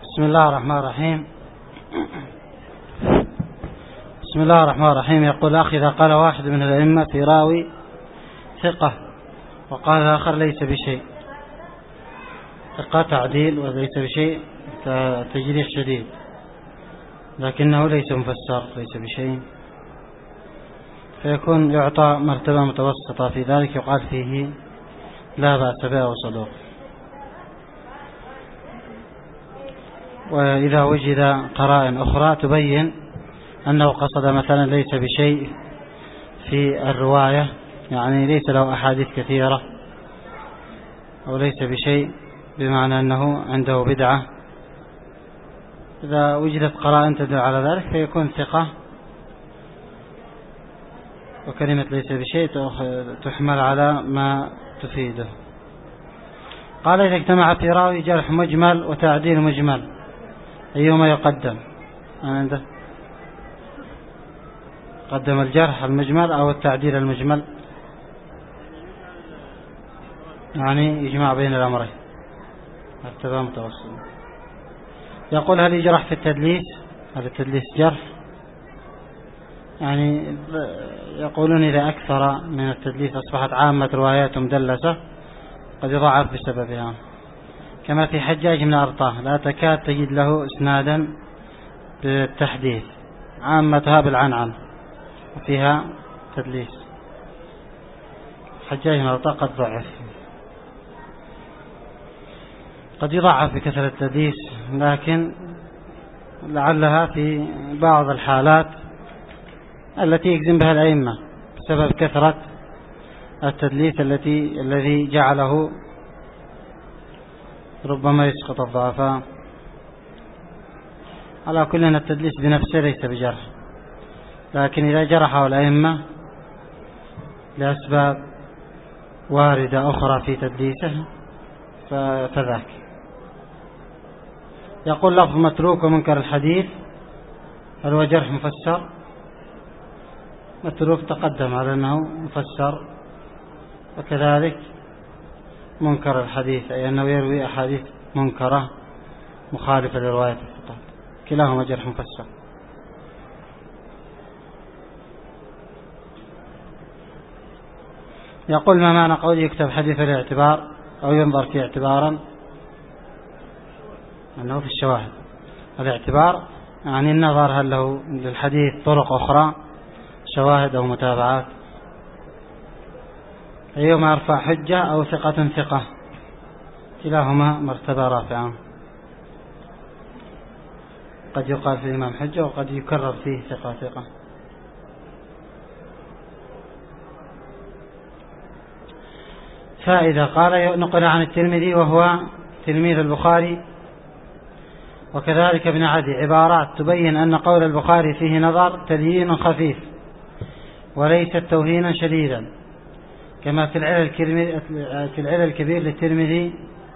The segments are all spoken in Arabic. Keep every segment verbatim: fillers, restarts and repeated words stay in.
بسم الله الرحمن الرحيم. بسم الله الرحمن الرحيم. يقول أخي: إذا قال واحد من الأئمة في راوي ثقة وقال الآخر ليس بشيء، ثقة تعديل وليس بشيء تجريح شديد، لكنه ليس مفسر ليس بشيء، فيكون يعطى مرتبة متوسطة في ذلك، يقال فيه لا بأس به وصدوق. وإذا وجد قرائن أخرى تبين أنه قصد مثلا ليس بشيء في الرواية، يعني ليس له أحاديث كثيرة، أو ليس بشيء بمعنى أنه عنده بدعة، إذا وجدت قرائن تدل على ذلك فيكون ثقة، وكلمة ليس بشيء تحمل على ما تفيده. قال: إذا اجتمع في راوي جرح مجمل وتعديل مجمل أيهما يقدم؟ عنده قدم الجرح المجمل أو التعديل المجمل، يعني يجمع بين الأمرين، مرتبة متوسطة. يقول: هل يجرح في التدليس؟ هل التدليس جرح؟ يعني يقولون إذا أكثر من التدليس أصبحت عامة رواياته مدلسة قد يضاعف بسببها، كما في حجاج بن أرطاه لا تكاد تجد له إسنادا بالتحديث، عامتها بالعنعن وفيها تدليس. حجاج بن أرطاه قد ضعف، قد يضاعف بكثرة التدليس، لكن لعلها في بعض الحالات التي يجزم بها الأئمة بسبب كثرة التدليس التي الذي جعله ربما يسقط الضعفاء. على كل أن التدليس بنفسه ليس بجرح، لكن إذا جرحه الأئمة لأسباب واردة أخرى في تدليسه فذاك. يقول: لفظ متروك ومنكر الحديث هل هو جرح مفسر؟ متروك تقدم على أنه مفسر، وكذلك منكر الحديث أي أنه يروي أحاديث منكرة مخالفة لرواية الثقات، كلاهما جرح مفسر. يقول: ما معنى قول يكتب حديث الاعتبار أو ينظر فيه اعتبارا؟ أنه في الشواهد. الاعتبار يعني النظر هل له للحديث طرق أخرى، شواهد أو متابعات. أيهما يرفع حجة أو ثقة ثقة، كلاهما مرتبة رافعة، قد يقال في الإمام حجة وقد يكرر فيه ثقة ثقة. فإذا قال نقل عن الترمذي وهو تلميذ البخاري وكذلك ابن عدي عبارات تبين أن قول البخاري فيه نظر تليين خفيف وليس توهينا شديدا، كما في العلل الكبير للترمذي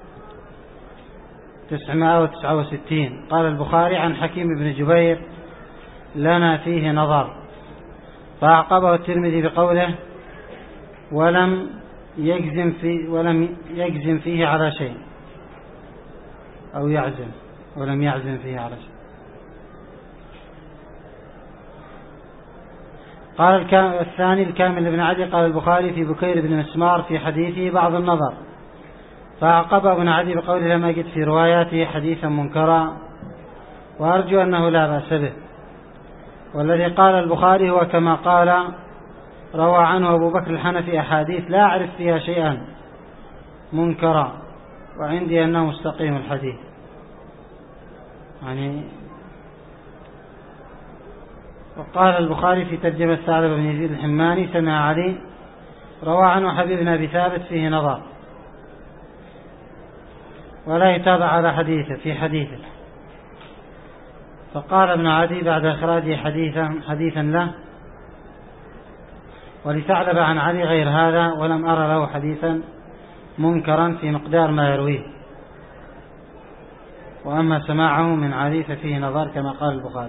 تسعمائة وتسعة وستين قال البخاري عن حكيم بن جبير لنا فيه نظر، فأعقبه الترمذي بقوله ولم يجزم في ولم يجزم فيه على شيء، أو يعزم ولم يعزم فيه على شيء. قال الثاني الكامل بن عدي قال البخاري في بكير بن مسمار في حديثه بعض النظر، فأعقب ابن عدي بقوله لم يجد في رواياته حديثا منكرا، وأرجو أنه لا بأس به. والذي قال البخاري هو كما قال روى عنه أبو بكر الحنفي أحاديث لا أعرف فيها شيئا منكرا وعندي أنه مستقيم الحديث. يعني وقال البخاري في ترجمة ثعلب بن يزيد الحماني سمع علي روى عنه حبيب بن أبي ثابت فيه نظر ولا يتابع على حديثه في حديثه. فقال ابن عدي بعد إخراجه حديثا حديثا له ولثعلب عن علي غير هذا، ولم أرى له حديثا منكرا في مقدار ما يرويه، وأما سماعه من علي ففيه نظر كما قال البخاري.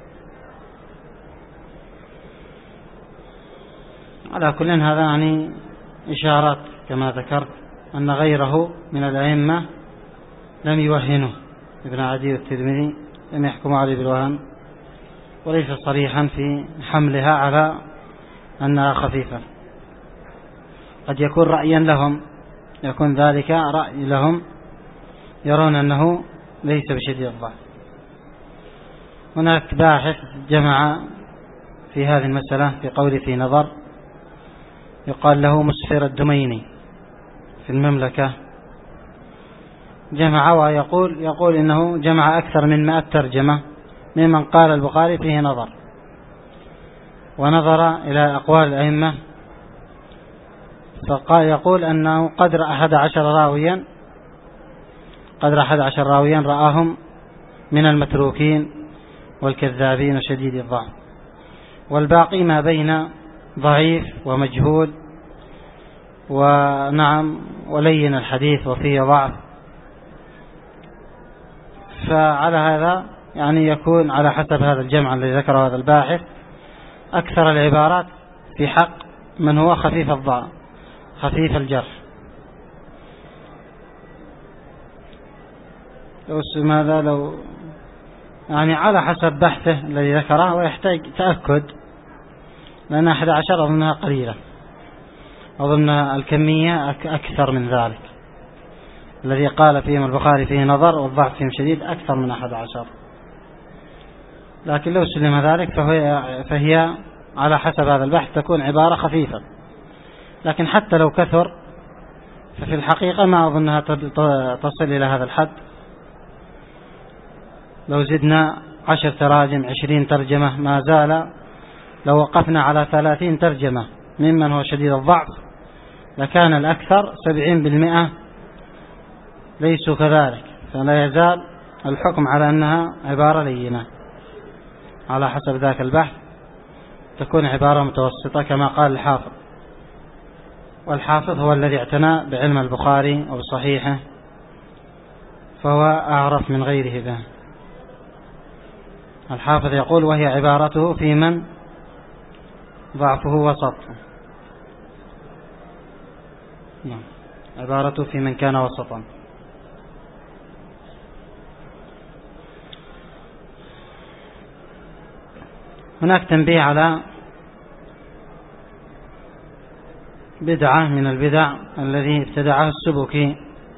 على كل هذا يعني إشارات كما ذكرت أن غيره من الأئمة لم يوهنه ابن عدي والترمذي لم يحكموا عليه بالوهن، وليس صريحا في حملها على أنها خفيفة. قد يكون رأيا لهم، يكون ذلك رأي لهم، يرون أنه ليس بشديد الضعف. هناك باحث جمع في هذه المسألة في قول في نظر، يقال له مسفر الدميني في المملكة، جمع ويقول يقول إنه جمع أكثر من مئة ترجمة ممن قال البخاري فيه نظر، ونظر إلى أقوال الأئمة، فقال يقول أنه قدر أحد عشر راويا قدر أحد عشر راويا رآهم من المتروكين والكذابين وشديد الضعف، والباقي ما بين ضعيف ومجهول ونعم ولين الحديث وفيه ضعف. فعلى هذا يعني يكون على حسب هذا الجمع الذي ذكره هذا الباحث أكثر العبارات في حق من هو خفيف الضعف خفيف الجرح. لو ماذا لو يعني على حسب بحثه الذي ذكره، ويحتاج تأكد، لأن أحد عشر أظنها قليلة، أظن الكمية أكثر من ذلك. الذي قال فيهم البخاري فيه نظر والضعف فيهم شديد أكثر من أحد عشر، لكن لو سلم ذلك فهي, فهي على حسب هذا البحث تكون عبارة خفيفة. لكن حتى لو كثر ففي الحقيقة ما أظنها تصل إلى هذا الحد. لو زدنا عشر تراجم عشرين ترجمة ما زال، لو وقفنا على ثلاثين ترجمة ممن هو شديد الضعف لكان الأكثر سبعين بالمئة ليسوا كذلك، فلا يزال الحكم على أنها عبارة لينة. على حسب ذاك البحث تكون عبارة متوسطة كما قال الحافظ، والحافظ هو الذي اعتنى بعلم البخاري وبصحيحه، فهو أعرف من غيره به. الحافظ يقول: وهي عبارته في من ضعفه وسط. نعم، عبارته في من كان وسطا. هناك تنبيه على بدعة من البدع الذي ابتدعه السبكي،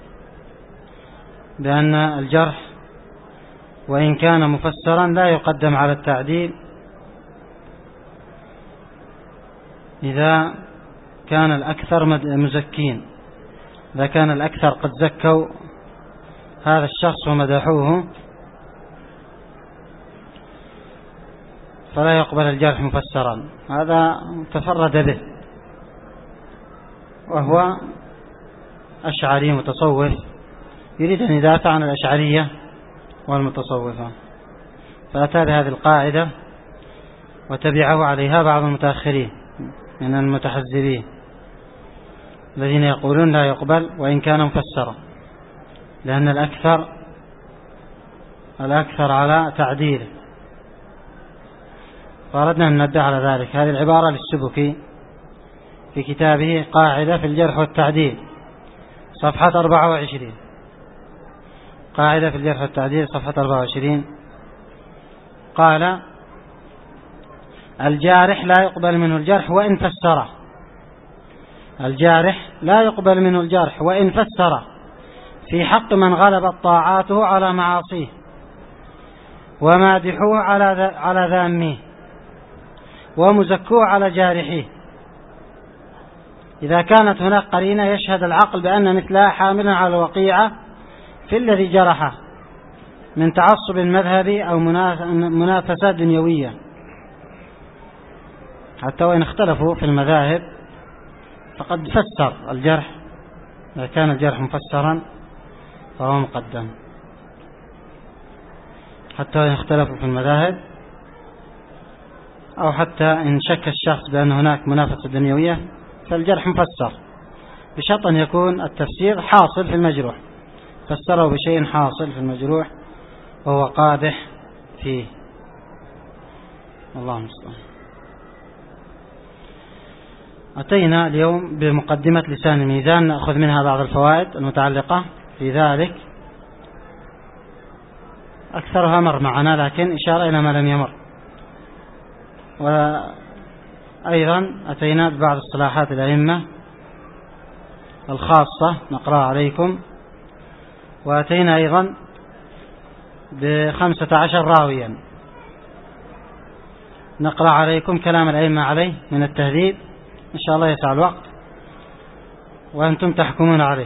بأن الجرح وإن كان مفسرا لا يقدم على التعديل إذا كان الأكثر مزكين. إذا كان الأكثر قد زكوا هذا الشخص ومدحوه فلا يقبل الجرح مفسرا. هذا تفرد به، وهو أشعري متصوف يريد أن يدافع عن الأشعرية والمتصوفة، فأتى بهذه القاعدة وتبعه عليها بعض المتأخرين من المتحزبين الذين يقولون لا يقبل وإن كان مفسرا، لأن الأكثر الأكثر على تعديله. فأردنا أن ننبه على ذلك. هذه العبارة للسبكي في كتابه قاعدة في الجرح والتعديل صفحة أربعة وعشرين. قاعدة في الجرح والتعديل صفحة أربعة وعشرين قال: الجارح لا يقبل منه الجرح وإن فسره. الجارح لا يقبل منه الجرح وإن فسره في حق من غلبت طاعاته على معاصيه ومادحوه على على ذامه ومزكوه على جارحيه، إذا كانت هناك قرينة يشهد العقل بأن مثلها حامل على الوقيعة في الذي جرحه من تعصب مذهبي أو منافسة دنيوية، حتى وإن اختلفوا في المذاهب فقد فسر الجرح. إذا كان الجرح مفسرا فهو مقدم، حتى وإن اختلفوا في المذاهب، أو حتى إن شك الشخص بأن هناك منافسة دنيوية فالجرح مفسر بشرط أن يكون التفسير حاصل في المجروح، فسره بشيء حاصل في المجروح وهو قادح فيه. الله المستعان. أتينا اليوم بمقدمة لسان الميزان، نأخذ منها بعض الفوائد المتعلقة في ذلك. أكثرها مر معنا، لكن إشارة إلى ما لم يمر. وأيضا أتينا ببعض اصطلاحات الأئمة الخاصة نقرأ عليكم، وأتينا أيضا بخمسة عشر راويا نقرأ عليكم كلام الأئمة عليه من التهذيب، إن شاء الله يسع الوقت وأنتم تحكمون عليه.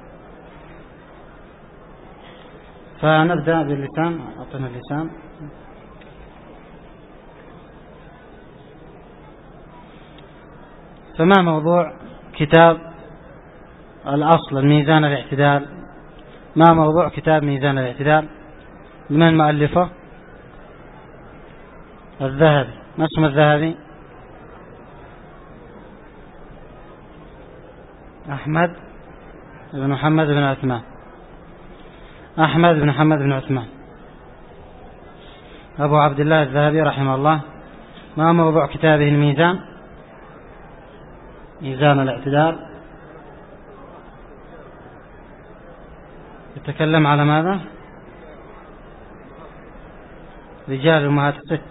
فنبدأ باللسان. أعطنا اللسان. فما موضوع كتاب الأصل الميزان الاعتدال؟ ما موضوع كتاب ميزان الاعتدال؟ من مؤلفه؟ الذهبي. ما اسم الذهبي؟ أحمد بن محمد بن عثمان. أحمد بن محمد بن عثمان أبو عبد الله الذهبي رحمه الله. ما موضوع كتابه الميزان؟ ميزان الاعتدال. يتكلم على ماذا؟ رجال أمهات الست.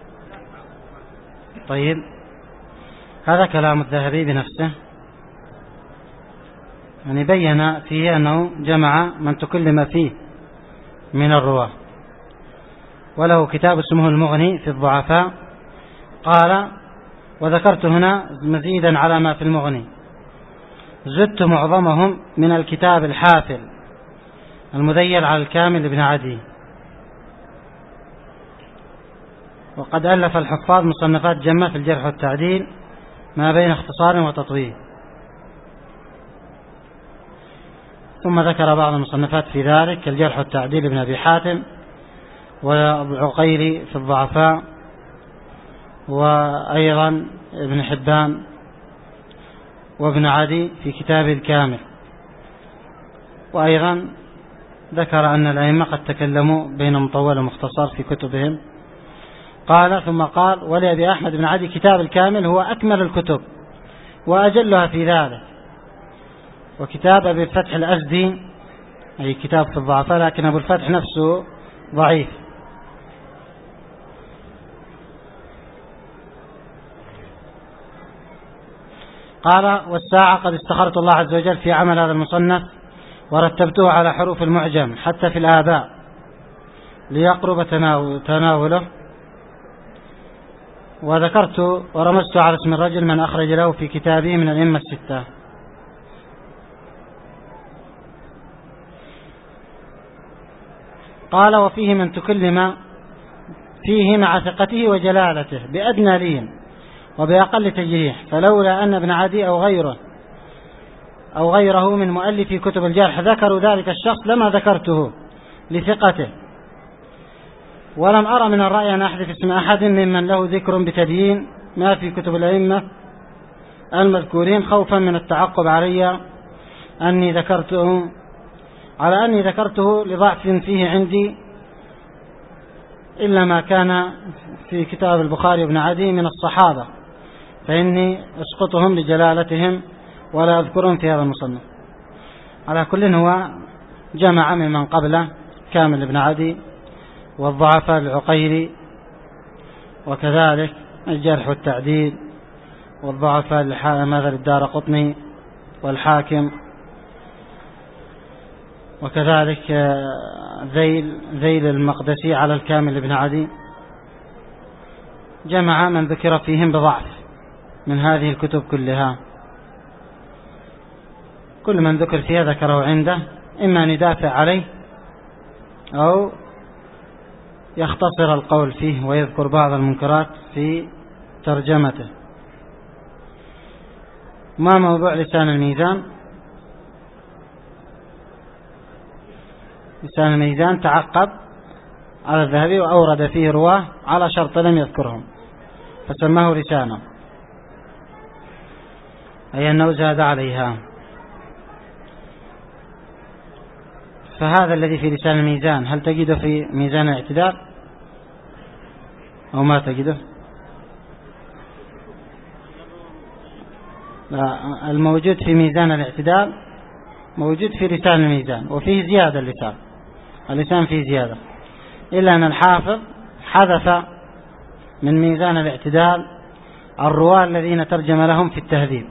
طيب، هذا كلام الذهبي بنفسه، يعني بين فيه أنه جمع من تكلم فيه من الرواة. وله كتاب اسمه المغني في الضعفاء. قال: وذكرت هنا مزيدا على ما في المغني، زدت معظمهم من الكتاب الحافل المذيل على الكامل ابن عدي. وقد ألف الحفاظ مصنفات جمة في الجرح والتعديل ما بين اختصار وتطويل. ثم ذكر بعض المصنفات في ذلك كالجرح والتعديل ابن أبي حاتم، والعقيلي في الضعفاء، وأيضا ابن حبان، وابن عدي في كتابه الكامل. وأيضا ذكر أن الأئمة قد تكلموا بين مطول ومختصر في كتبهم. قال: ثم قال: ولأبي أحمد بن عدي كتاب الكامل هو أكمل الكتب وأجلها في ذلك. وكتاب أبي الفتح الأزدي أي كتاب في الضعفاء، لكن أبو الفتح نفسه ضعيف. قال: والساعة قد استخرت الله عز وجل في عمل هذا المصنف ورتبته على حروف المعجم حتى في الآباء ليقرب تناوله. وذكرت ورمزت على اسم الرجل من أخرج له في كتابه من الأئمة الستة. قال: وفيه من تكلم فيه مع ثقته وجلالته بأدنى لين وبأقل تجريح، فلولا أن ابن عدي أو غيره أو غيره من مؤلفي كتب الجرح ذكروا ذلك الشخص لما ذكرته لثقته. ولم أرى من الرأي أن أحذف اسم أحد ممن له ذكر بتبيين ما في كتب الأئمة المذكورين، خوفا من التعقب علي أني ذكرته على أني ذكرته لضعف فيه عندي، إلا ما كان في كتاب البخاري وابن عدي من الصحابة، فإني أسقطهم لجلالتهم ولا أذكرهم في هذا المصنف. على كل هو جمع ممن قبله كامل ابن عدي والضعفاء العقيلي، وكذلك الجرح والتعديل والضعفاء ماذا للدار قطني والحاكم، وكذلك ذيل ذيل المقدسي على الكامل ابن عدي. جمع من ذكر فيهم بضعف من هذه الكتب كلها، كل من ذكر فيها ذكره عنده، إما أن يدافع عليه أو يختصر القول فيه ويذكر بعض المنكرات في ترجمته. ما موضوع لسان الميزان؟ لسان الميزان تعقب على الذهبي وأورد فيه رواه على شرط لم يذكرهم فسماه لسانا، أي أنه زاد عليها. فهذا الذي في لسان الميزان هل تجده في ميزان الاعتدال أو ما تجده؟ لا، الموجود في ميزان الاعتدال موجود في لسان الميزان، وفيه زيادة اللسان اللسان فيه زيادة، إلا أن الحافظ حذف من ميزان الاعتدال الرواة الذين ترجم لهم في التهذيب.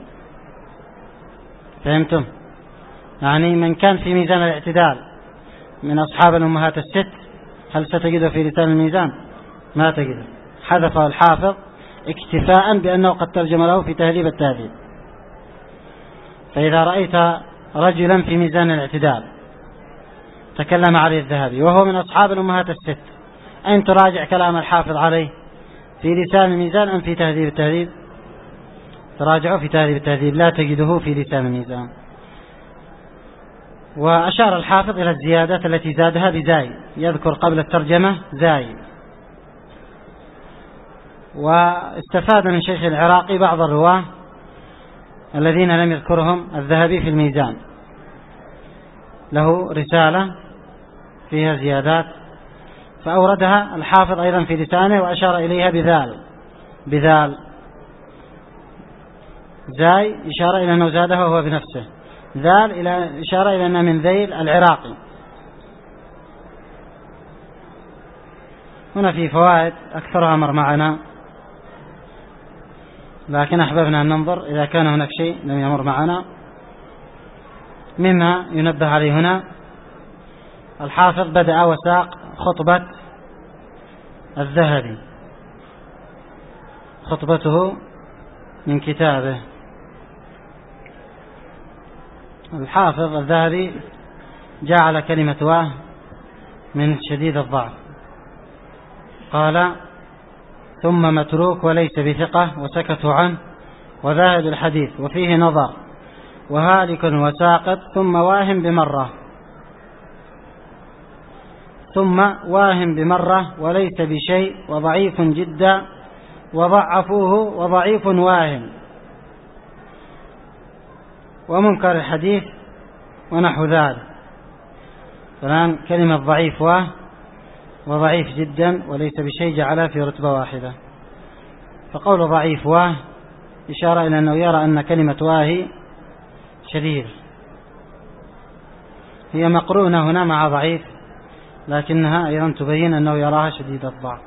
فهمتم؟ يعني من كان في ميزان الاعتدال من أصحاب الأمهات الست هل ستجده في لسان الميزان؟ ما تجده، حذفه الحافظ اكتفاء بأنه قد ترجم له في تهذيب التهذيب. فإذا رأيت رجلا في ميزان الاعتدال تكلم عليه الذهبي وهو من أصحاب الأمهات الست، أين تراجع كلام الحافظ عليه؟ في لسان الميزان أم في تهذيب التهذيب؟ تراجعه في تهذيب التهذيب، لا تجده في لسان الميزان. وأشار الحافظ إلى الزيادات التي زادها بزاي، يذكر قبل الترجمة زاي. واستفاد من شيخ العراقي بعض الرواة الذين لم يذكرهم الذهبي في الميزان، له رسالة فيها زيادات فأوردها الحافظ أيضا في لسانه وأشار إليها بذال بذال زاي إشارة إلى أنه زادها وهو بنفسه، ذال إلى إشارة إلى أنه من ذيل العراقي. هنا في فوائد أكثرها مر معنا، لكن أحببنا أن ننظر إذا كان هناك شيء لم يمر معنا. مما ينبه عليه هنا الحافظ بدأ وساق خطبة الذهبي، خطبته من كتابه. الحافظ الذهبي جعل كلمة واه من شديد الضعف، قال ثم متروك وليس بثقة وسكتوا عنه وذاهب الحديث وفيه نظر وهالك وساقط ثم واهم بمرة ثم واهم بمرة وليس بشيء وضعيف جدا وضعفوه وضعيف واهم ومنكر الحديث ونحو ذلك. فالآن كلمة ضعيف واه وضعيف جدا وليس بشيء جعلها في رتبة واحدة. فقول ضعيف واه إشارة إلى أنه يرى أن كلمة واهي شديد، هي مقرونة هنا مع ضعيف لكنها أيضا تبين أنه يراها شديد الضعف.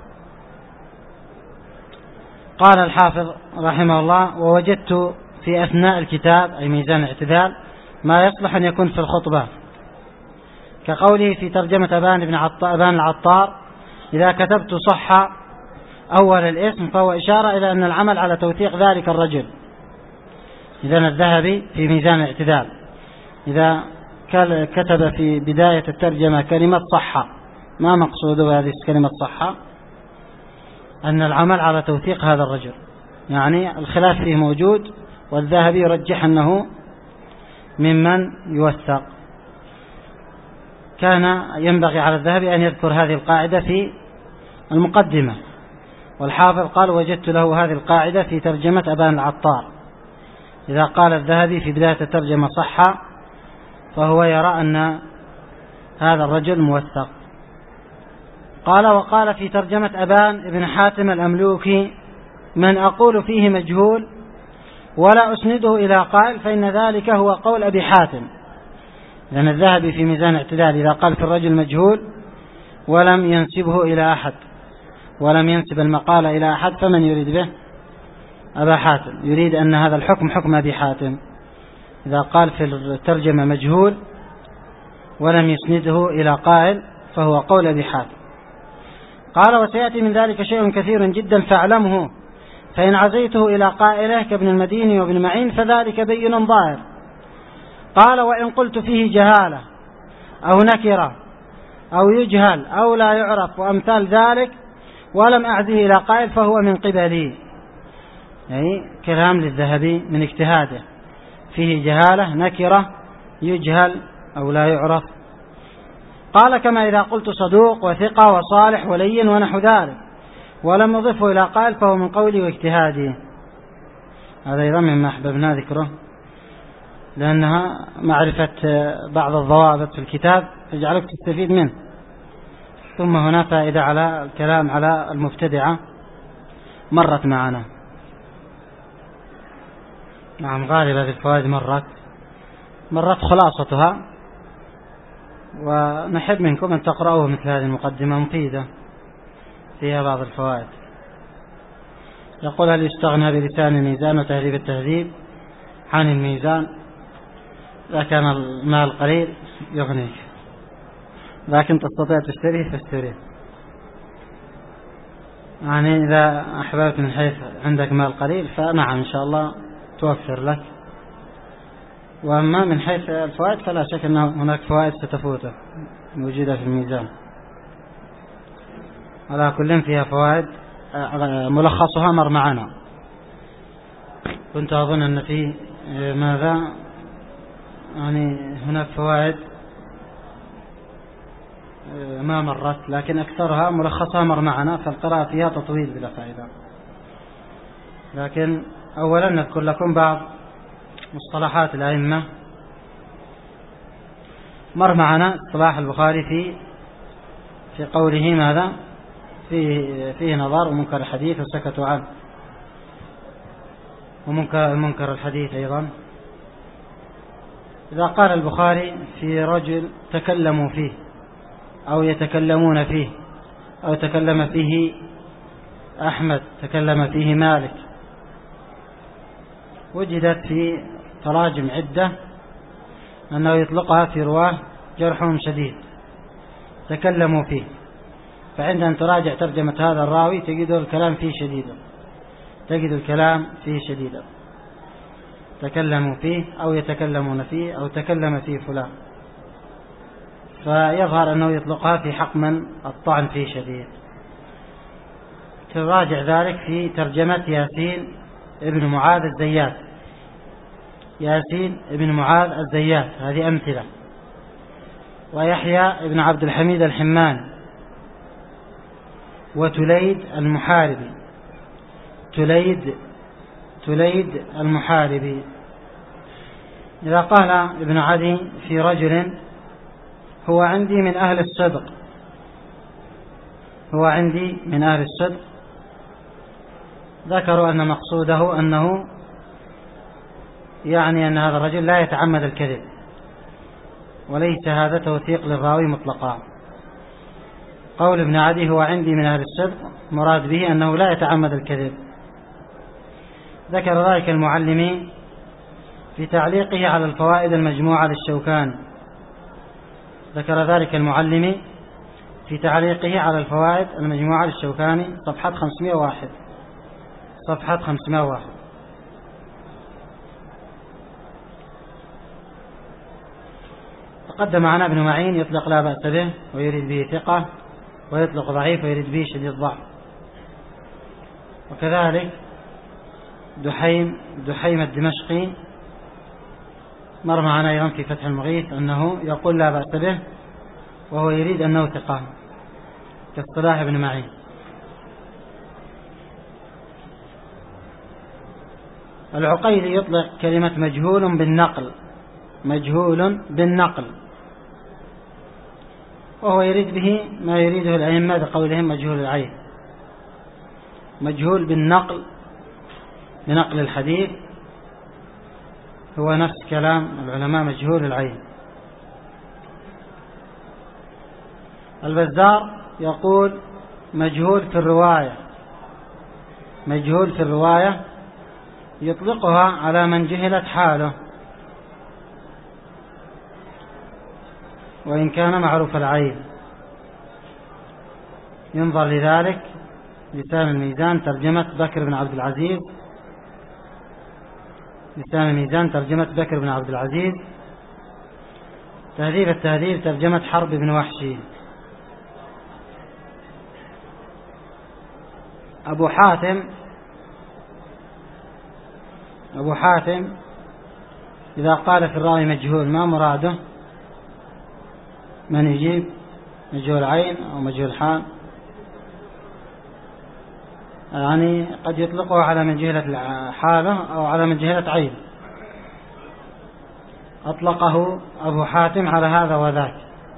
قال الحافظ رحمه الله ووجدت في أثناء الكتاب أي ميزان الاعتدال ما يصلح أن يكون في الخطبة، كقوله في ترجمة أبان بن أبان العطار إذا كتبت صح أول الاسم فهو إشارة إلى أن العمل على توثيق ذلك الرجل. إذن الذهبي في ميزان الاعتدال إذا كتب في بداية الترجمة كلمة صح، ما مقصوده هذه كلمة صح؟ أن العمل على توثيق هذا الرجل، يعني الخلاف فيه موجود والذهبي يرجح أنه ممن يوثق. كان ينبغي على الذهبي أن يذكر هذه القاعدة في المقدمة، والحافظ قال وجدت له هذه القاعدة في ترجمة أبان العطار، إذا قال الذهبي في بداية الترجمة صح فهو يرى أن هذا الرجل موثق. قال وقال في ترجمة أبان ابن حاتم الأملوكي من أقول فيه مجهول ولا أسنده إلى قائل فإن ذلك هو قول أبي حاتم. لأن الذهبي في ميزان اعتدال إذا قال في الرجل مجهول ولم ينسبه إلى أحد ولم ينسب المقالة إلى أحد فمن يريد به؟ أبا حاتم، يريد أن هذا الحكم حكم أبي حاتم. إذا قال في الترجمة مجهول ولم يسنده إلى قائل فهو قول أبي حاتم. قال وسيأتي من ذلك شيء كثير جدا فاعلمه فإن عزيته إلى قائله كابن المديني وابن معين فذلك بين ظاهر. قال وإن قلت فيه جهالة أو نكرة أو يجهل أو لا يعرف وأمثال ذلك ولم أعزه إلى قائل فهو من قبلي، يعني كلام للذهبي من اجتهاده، فيه جهالة نكرة يجهل أو لا يعرف. قال كما إذا قلت صدوق وثقة وصالح ولين ونحو ذلك ولم أضفه إلى قائل فهو من قولي واجتهادي. هذا أيضا مما أحببنا ذكره لأنها معرفة بعض الضوابط في الكتاب يجعلك تستفيد منه. ثم هنا فائدة على الكلام على المبتدعة مرت معنا. نعم غالبا هذه الفوائد مرت مرت خلاصتها ونحب منكم أن تقرأوه مثل هذه المقدمة مفيدة فيها بعض الفوائد. يقول: هل يستغنى بلسان الميزان وتهذيب التهذيب عن الميزان؟ إذا كان المال قليل يغنيك، لكن تستطيع تشتريه فاشتريه. يعني إذا أحببت من حيث عندك مال قليل فنعم إن شاء الله توفر لك، وأما من حيث الفوائد فلا شك أن هناك فوائد ستفوتك موجودة في الميزان. على كل فيها فوائد ملخصها مر معنا. كنت أظن أن في ماذا يعني هناك فوائد ما مرت، لكن أكثرها ملخصها مر معنا، فالقراءة فيها تطويل بلا فائدة. لكن أولا نذكر لكم بعض مصطلحات الأئمة. مر معنا اصطلاح البخاري في في قوله ماذا فيه, فيه نظر ومنكر الحديث وسكتوا عنه، ومنكر منكر الحديث أيضا. إذا قال البخاري في رجل تكلموا فيه أو يتكلمون فيه أو تكلم فيه أحمد، تكلم فيه مالك، وجدت في تراجم عدة أنه يطلقها في رواه جرحهم شديد تكلموا فيه، فعند أن تراجع ترجمة هذا الراوي تجد الكلام فيه شديدا، تجد الكلام فيه شديدا، تكلموا فيه أو يتكلمون فيه أو تكلم فيه فلان، فيظهر أنه يطلقها في حق من الطعن فيه شديد. تراجع ذلك في ترجمة ياسين ابن معاذ الزيات، ياسين ابن معاذ الزيات هذه أمثلة، ويحيى ابن عبد الحميد الحمان، وتليد المحاربي، تليد تليد المحاربي. إذا قال ابن عدي في رجل هو عندي من أهل الصدق، هو عندي من أهل الصدق، ذكروا أن مقصوده أنه يعني أن هذا الرجل لا يتعمد الكذب، وليس هذا توثيق للراوي مطلقا. قول ابن عدي هو عندي من أهل الصدق مراد به أنه لا يتعمد الكذب. ذكر ذلك المعلمي في تعليقه على الفوائد المجموعة للشوكاني، ذكر ذلك المعلمي في تعليقه على الفوائد المجموعة للشوكاني صفحة خمسمائة وواحد، صفحة خمسمائة وواحد. تقدم معنا ابن معين يطلق لا بأس به ويريد به ثقة، ويطلق ضعيف ويريد به شديد ضعف. وكذلك دحيم دحيم الدمشقي مر معنا أيضا في فتح المغيث أنه يقول لا بأس به وهو يريد أنه ثقة كاصطلاح ابن معين. العقيلي يطلق كلمة مجهول بالنقل، مجهول بالنقل، وهو يريد به ما يريده الأئمة بقولهم مجهول العين، مجهول بالنقل بنقل الحديث، هو نفس كلام العلماء مجهول العين. البزار يقول مجهول في الرواية، مجهول في الرواية يطلقها على من جهلت حاله وإن كان معروف العين. ينظر لذلك لسان الميزان ترجمة بكر بن عبد العزيز، لسان الميزان ترجمة بكر بن عبد العزيز، تهذيب التهذيب ترجمة حرب بن وحشي. أبو حاتم أبو حاتم إذا قال في الراوي مجهول ما مراده؟ من يجيب؟ مجهول عين أو مجهول حال؟ يعني قد يطلقه على من جهلة حاله أو على من جهلة عين. أطلقه أبو حاتم على هذا وذاك.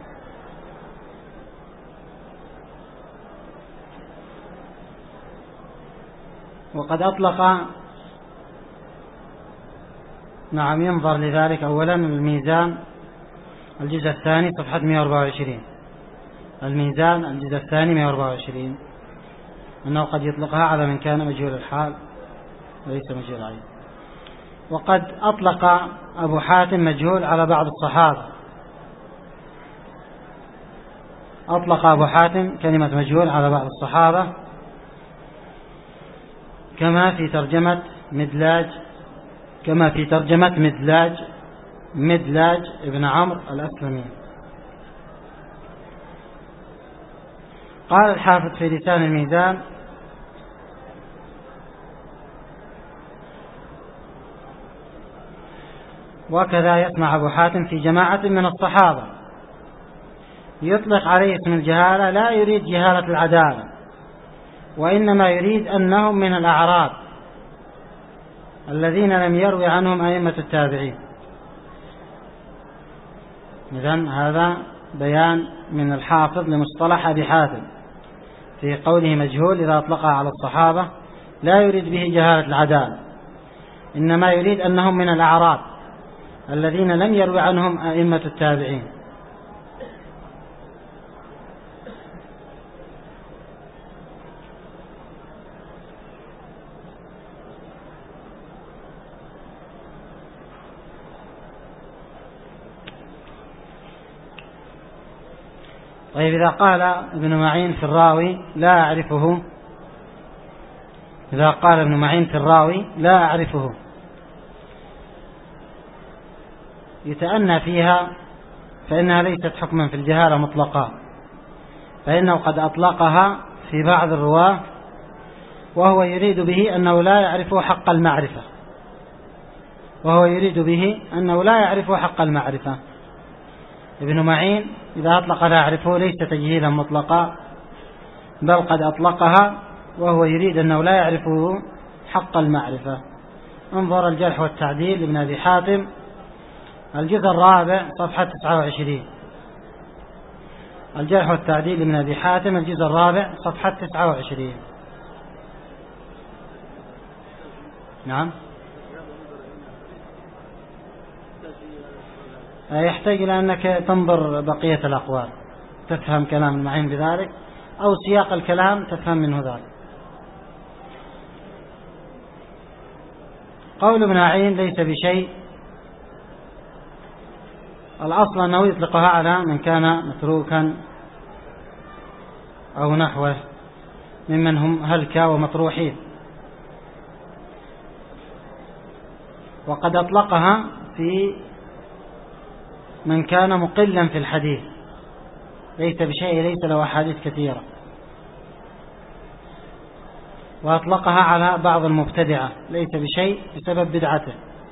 وقد أطلق، نعم، ينظر لذلك أولا الميزان الجزء الثاني صفحة مئة وأربعة وعشرين. الميزان الجزء الثاني مئة وأربعة وعشرين. أنه قد يطلقها على من كان مجهول الحال وليس مجهول العين. وقد أطلق أبو حاتم مجهول على بعض الصحابة. أطلق أبو حاتم كلمة مجهول على بعض الصحابة كما في ترجمة مدلاج كما في ترجمة مدلاج مدلاج ابن عمرو الأسلمي. قال الحافظ في لسان الميزان: وكذا يسمع أبو حاتم في جماعة من الصحابة يطلق عليه اسم الجهالة لا يريد جهالة العدالة، وإنما يريد أنهم من الأعراب الذين لم يروي عنهم أئمة التابعين. إذن هذا بيان من الحافظ لمصطلح أبي حاتم في قوله مجهول إذا أطلقها على الصحابة لا يريد به جهالة العدالة، إنما يريد أنهم من الأعراب الذين لم يروي عنهم أئمة التابعين. طيب، إذا قال ابن معين في الراوي لا أعرفه إذا قال ابن معين في الراوي لا أعرفه يتأنى فيها، فإنها ليست حكما في الجهالة مطلقا، فإنه قد أطلقها في بعض الرواة وهو يريد به أنه لا يعرف حق المعرفة وهو يريد به أنه لا يعرف حق المعرفة. ابن معين إذا أطلق لا أعرفه ليس تجهيلا مطلقا، بل قد أطلقها وهو يريد أنه لا يعرفه حق المعرفة. انظر الجرح والتعديل لابن أبي حاتم الجزء الرابع صفحة تسعة وعشرين. الجرح والتعديل لابن أبي حاتم الجزء الرابع صفحة تسعة وعشرين. نعم، يحتاج إلى أنك تنظر بقية الأقوال تفهم كلام المعين بذلك، أو سياق الكلام تفهم منه ذلك. قول ابن معين ليس بشيء، الأصل أنه يطلقها على من كان متروكا أو نحوه ممن هم هلكا ومطروحين، وقد أطلقها في من كان مقلا في الحديث ليس بشيء ليس له أحاديث كثيرة، وأطلقها على بعض المبتدعة ليس بشيء بسبب بدعته.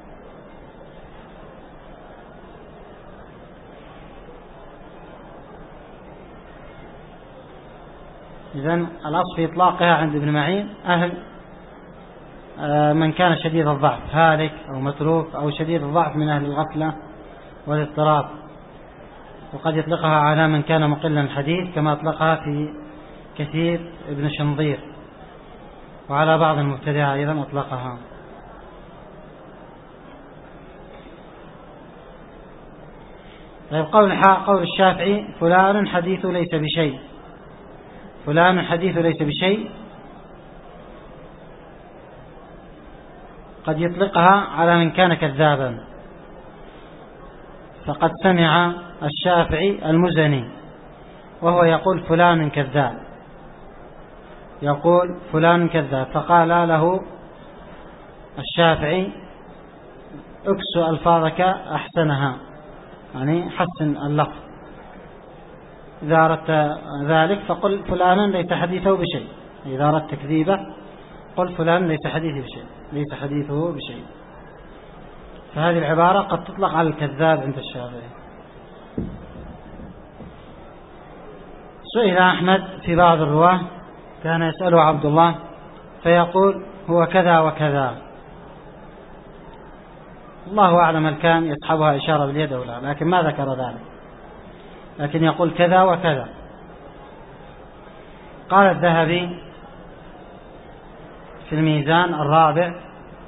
إذن الأصل في إطلاقها عند ابن معين أهل من كان شديد الضعف هالك أو متروك أو شديد الضعف من أهل الغفلة والاضطراب، وقد يطلقها على من كان مقلا الحديث كما أطلقها في كثير ابن شنظير، وعلى بعض المبتدعة أيضا أطلقها. طيب، قول قول الشافعي فلان حديث ليس بشيء، فلان حديث ليس بشيء قد يطلقها على من كان كذابا، فقد سمع الشافعي المزني وهو يقول فلان كذاب، يقول فلان كذاب، فقال له الشافعي اكسو ألفاظك أحسنها، يعني حسن اللفظ، إذا أردت ذلك فقل فلان ليس حديثه بشيء، إذا أردت تكذيبه قل فلان ليس حديثه بشيء ليس حديثه بشيء. فهذه العبارة قد تطلق على الكذاب عند الشافعي. سئل أحمد في بعض الرواة كان يسأله عبد الله فيقول هو كذا وكذا، الله أعلم هل كان يسحبها إشارة باليد أو لا، لكن ما ذكر ذلك، لكن يقول كذا وكذا. قال الذهبي في الميزان الرابع،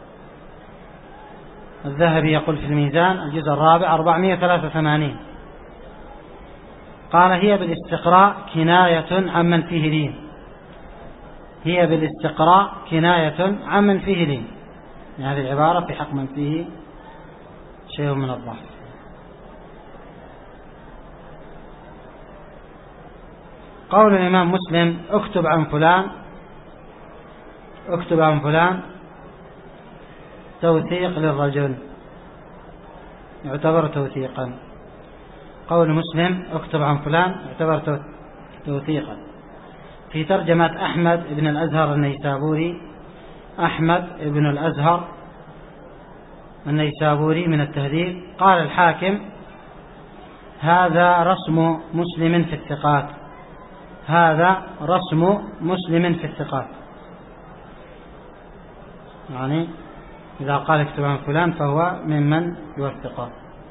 الذهبي يقول في الميزان الجزء الرابع أربعمائة وثلاثة وثمانين قال هي بالاستقراء كناية عمن فيه لين، هي بالاستقراء كناية عمن فيه لين، يعني هذه العبارة في حق من فيه شيء من الضعف. قول الإمام مسلم اكتب عن فلان، اكتب عن فلان توثيق للرجل، يعتبر توثيقا. قول مسلم اكتب عن فلان يعتبر توثيقا. في ترجمة أحمد بن الأزهر النيسابوري، أحمد بن الأزهر النيسابوري من التهذيب، قال الحاكم هذا رسم مسلم في الثقات، هذا رسم مسلم في الثقات، يعني إذا قال اكتب عن فلان فهو ممن يوثقه.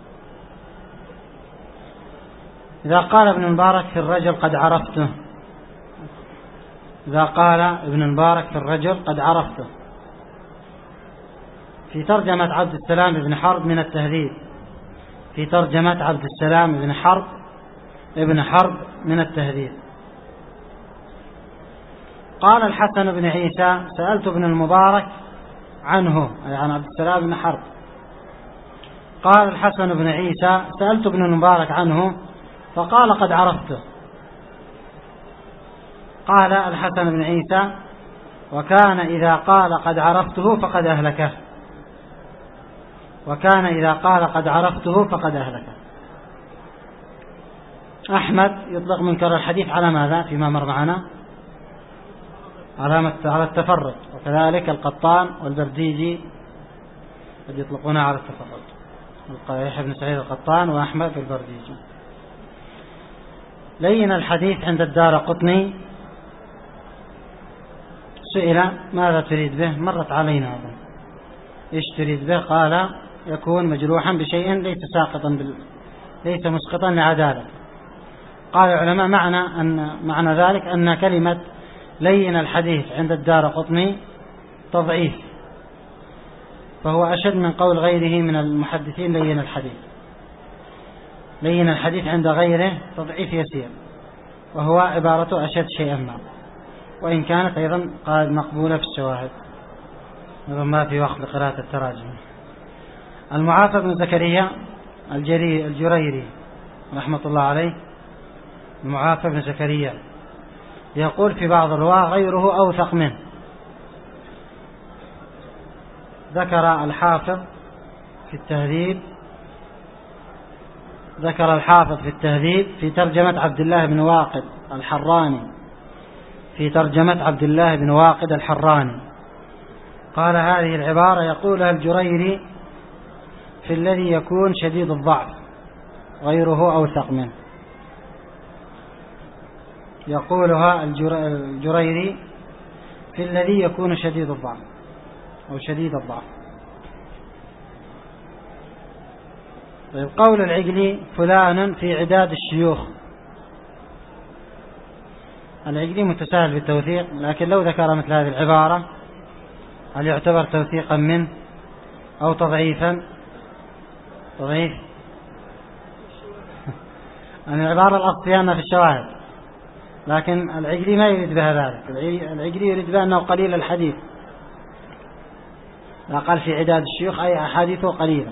إذا قال ابن المبارك في الرجل قد عرفته، إذا قال ابن المبارك في الرجل قد عرفته. في ترجمة عبد السلام بن حرب من التهذيب، في ترجمة عبد السلام بن حرب ابن حرب من التهذيب، قال الحسن بن عيسى سألت ابن المبارك عنه، أي عن عبد السلام بن حرب. قال الحسن بن عيسى سألت ابن المبارك عنه فقال قد عرفته. قال الحسن بن عيسى وكان إذا قال قد عرفته فقد أهلكه، وكان إذا قال قد عرفته فقد أهلكه. أحمد يطلق منكر الحديث على ماذا فيما مر معنا؟ على التفرد، وكذلك القطان والبرديجي قد يطلقون على التفرد، يحيى بن سعيد القطان وأحمد البرديجي. لين الحديث عند الدارقطني سئل ماذا تريد به، مرت علينا هذا، إيش تريد به؟ قال يكون مجروحا بشيء ليس ساقطا بال... ليس مسقطا لعدالة. قال العلماء معنى أن معنى ذلك أن كلمة لين الحديث عند الدارقطني تضعيف، فهو أشد من قول غيره من المحدثين لين الحديث. لين الحديث عند غيره تضعيف يسير، وهو عبارته أشد شيئا ما، وإن كانت أيضا قال مقبولة في الشواهد، ما في وقت لقراءة التراجم. المعافى بن زكريا الجري الجريري رحمة الله عليه، المعافى بن زكريا يقول في بعض الرواة غيره أوثق منه. ذكر الحافظ في التهذيب ذكر الحافظ في التهذيب في ترجمة عبد الله بن واقد الحراني، في ترجمة عبد الله بن واقد الحراني قال هذه العبارة يقولها الجريري في الذي يكون شديد الضعف، غيره أوثق منه. يقولها الجريري في الذي يكون شديد الضعف أو شديد الضعف. طيب قول العجلي فلان في عداد الشيوخ، العجلي متساهل بالتوثيق، لكن لو ذكر مثل هذه العبارة هل يعتبر توثيقا منه أو تضعيفا؟ تضعيف. يعني العبارة الأصلية في الشواهد، لكن العجلي ما يريد بها ذلك. العجلي يريد بها أنه قليل الحديث، لا قال في عداد الشيوخ أي أحاديثه قليلة.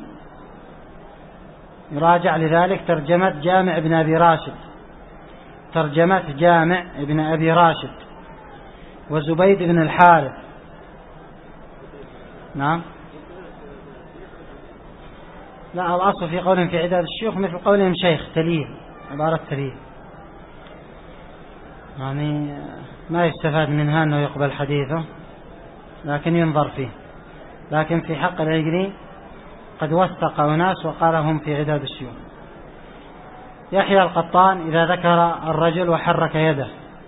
يراجع لذلك ترجمة جامع ابن أبي راشد، ترجمة جامع ابن أبي راشد وزبيد بن الحارث. نعم، لا، الأصل في قولهم في عداد الشيوخ مثل قولهم شيخ تليه، عبارة تليه، يعني ما يستفاد منها أنه يقبل حديثه، لكن ينظر فيه. لكن في حق العجلي قد وثق أناس وقالهم في عداد الشيوخ. يحيى القطان إذا ذكر الرجل وحرك يده،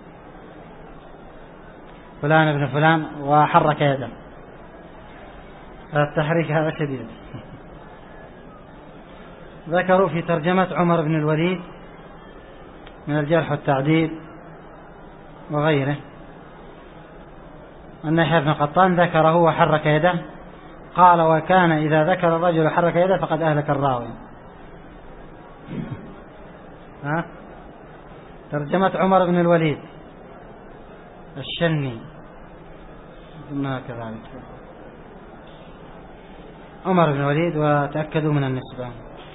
فلان ابن فلان وحرك يده، التحريك هذا شديد. ذكروا في ترجمة عمر بن الوليد من الجرح والتعديل وغيره أن يحيى بن قطان ذكره وحرك يده، قال وكان إذا ذكر الرجل وحرك يده فقد أهلك الراوي. ها؟ ترجمة عمر بن الوليد الشني ما كذلك عمر بن الوليد، وتأكدوا من النسبة.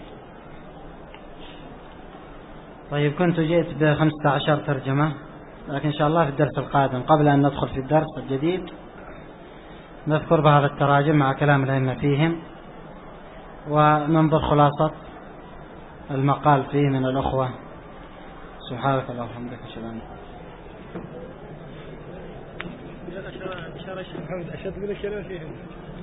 طيب كنت جئت بخمسة عشر ترجمة، لكن إن شاء الله في الدرس القادم قبل أن ندخل في الدرس الجديد نذكر بهذا التراجم مع كلام الأئمة فيهم، وننظر خلاصة المقال فيه من الأخوة. سبحانك اللهم وبحمدك أشهد أن لا إله إلا أنت. أشهد من الكلام فيهم.